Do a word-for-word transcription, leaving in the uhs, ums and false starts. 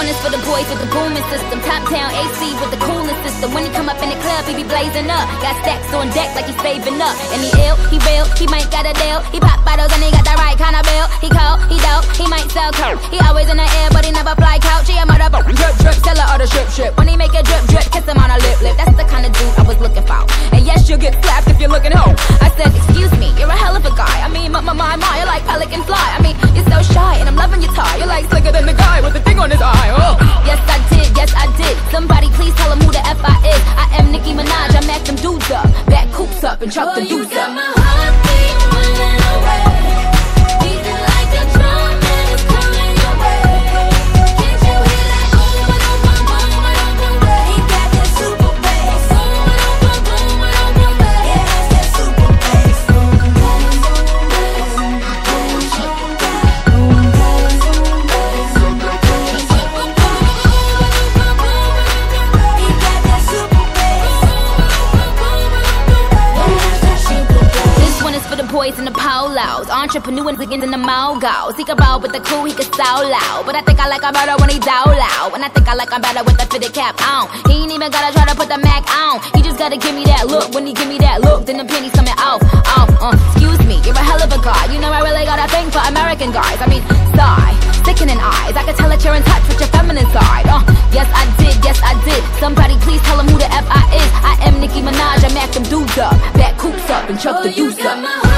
one is for the boys with the booming system. Top down A C with the coolest system. When he come up in the club, he be blazing up. Got stacks on deck like he's saving up. And he ill, he real, he might got a deal. He pop bottles and he got the right kind of bill. He cold, he dope, he might sell coke. He always in the air, but he never fly couch. He a mother drip drip, seller or the strip strip. When he make a drip drip, kiss him on a lip lip. That's the kind of dude I was looking for. And yes, you'll get slapped if you're looking home. I said, excuse me, you're a hell of a guy. I mean, my my my, my you're like pelican fly. I mean, you're so shy, and I'm loving your tie. You're like slicker than the guy with the thing on his eye. Oh. Yes, I did, yes, I did. Somebody please tell him who the F I is. I am Nicki Minaj, I mack them dudes up. Back coops up and chuck the dudes up. My heartbeat running away. Beating like a drum and it's coming your way. Can't you hear that? Boom, boom, boom, boom, boom, boom, boom. He got that super bass. Boom, boom, boom, boom, boom, boom, boom. Yeah, that's that super bass. Boom, bass, boom, bass, boom, bass, boom, bass, boom, bass, boom, bass, boom, bass, boom, boom, boom, boom, boom. He got that super bass. Boom, boom, boom, boom, boom. Yeah, that's that super bass. This one is for the boys in the polos, entrepreneur and ziggins in the mogos. He can roll with the cool, he can so loud. But I think I like him better when he down loud. And I think I like him better with the fitted cap on. He ain't even gotta try to put the Mac on. He just gotta give me that look. When he give me that look, then the pennies coming off, off. Uh, excuse me, you're a hell of a guy. You know I really got a thing for American guys. I mean, sigh, sickening eyes. I can tell that you're in touch with your feminine side. Uh, yes I did, yes I did. Somebody please tell him who the F I is. I am Nicki Minaj, I mack them dudes up. Back coops up and chuck the Oh, you deuce got up. my